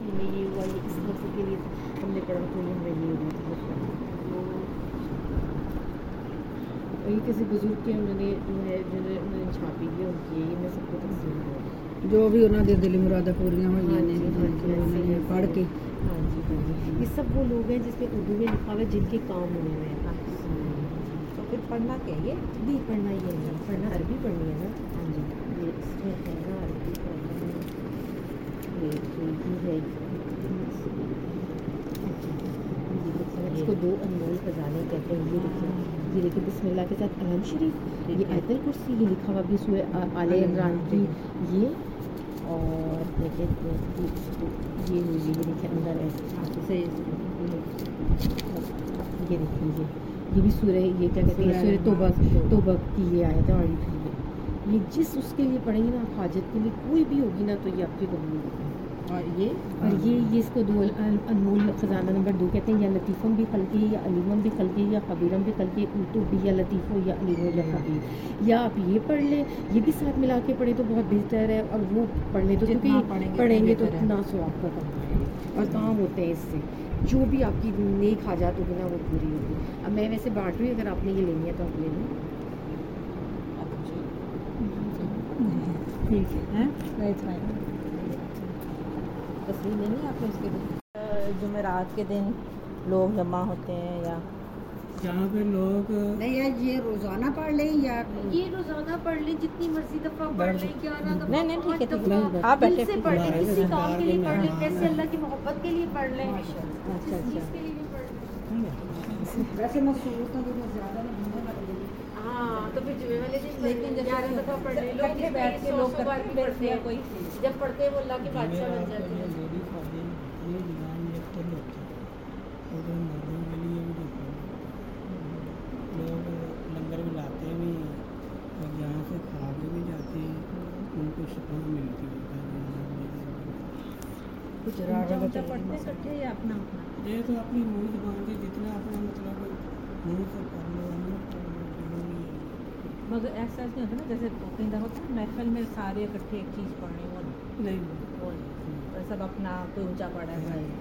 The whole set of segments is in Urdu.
یہ ہوا یہ اس لفظ کے لیے ہم نے پڑھا تو یہ ہمیں یہ ہوئی تھی کسی بزرگ کے انہوں نے جو ہے انہوں نے چھاپی ہے ان کی یہ میں سب کو تقسیم ہوا جو بھی انہوں نے دلی مرادیں پوریاں ہوئی ہیں پڑھ کے. ہاں جی یہ سب وہ لوگ ہیں جس میں اردو میں لکھا ہوا ہے جن کے کام ہوئے ہیں. تو پھر پڑھنا کیا یہ نہیں پڑھنا یہ ہے پڑھنا عربی پڑھنی ہے نا. ہاں جی یہ اس میں ہے نا عربی پڑھنا یہ ہے اس کو 2 انمول خزانے کہتے ہیں. یہ لکھا یہ دیکھیں بسم اللہ کے ساتھ الحمد شریف یہ آیت الکرسی یہ لکھا ہوا بھی سورہ آل عمران کی یہ اور دیکھیں یہ ہوئی یہ دیکھیں اندر ایسے یہ دیکھیں یہ بھی سورہ یہ کیا کہتے ہیں سورہ توبہ کی یہ آیت ہے. اور یہ جس اس کے لیے پڑھیں گے نا آپ حاجت کے لیے کوئی بھی ہوگی نا تو یہ آپ کی قبول ہوگی. اور یہ اس کو 2 انمول خزانہ نمبر 2 کہتے ہیں. یا لطیفم بھی خلقی یا علیمم بھی خلقی یا خبیرم بھی خلقی اردو بھی یا لطیف ہو یا علیم ہو یا خبیر. یا آپ یہ پڑھ لیں یہ بھی ساتھ ملا کے پڑھیں تو بہت بہتر ہے. اور وہ پڑھ لیں تو کیونکہ پڑھیں گے تو اتنا ثواب کا کام ہے اور کام ہوتے ہیں اس سے جو بھی آپ کی نیک حاجات ہوگی نا وہ پوری ہوگی. اب میں ویسے بانٹ رہی ہوں اگر آپ نے یہ لینی ہے تو آپ لے لیں. ٹھیک ہے تصویر لینی ہے آپ نے اس کے دن جمعرات کے دن لوگ جمع ہوتے ہیں یا جہاں پہ لوگ نہیں یہ روزانہ پڑھ لیں یا یہ روزانہ پڑھ لیں جتنی مرضی دفعہ پڑھ لیں 11 دفعہ نہیں ٹھیک ہے آپ بیٹھے سے پڑھ لیں کسی کام کے لیے پڑھ لیں ویسے اللہ کی محبت کے لیے پڑھ لیں اچھا چیز کے لیے بھی پڑھ لیں. ویسے مصروف تو زیادہ نہیں ہاں تو پھر جمعے والے دن لیکن جب 11 دفعہ پڑھ لیں لوگ بیٹھ کے لوگ بار بھی پڑھتے ہیں کوئی جب پڑھتے ہیں وہ اللہ کے بادشاہ بن جاتے ہیں. لوگ لنگر بھی لاتے بھی اور یہاں سے کھا کے بھی جاتے ہیں ان کو سکون ملتی ہے. پڑھتے اکٹھے یا اپنا یہ تو اپنی منہ زبان سے جتنا اپنا مطلب منہ سے پڑھ لو مگر ایسا نہیں ہوتا نا جیسے کہیں ہوتا ہے محفل میں سارے اکٹھے ایک چیز پڑھنے وہ نہیں سب اپنا کوئی اونچا پڑھا ہے.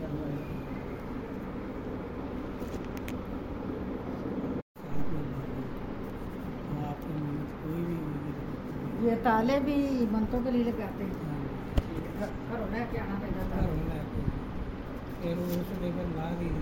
یہ تالے بھی منتوں کے لیے لگاتے ہیں گھروں میں کیا آنا پہنا تھا پھر اس لے کر لا دی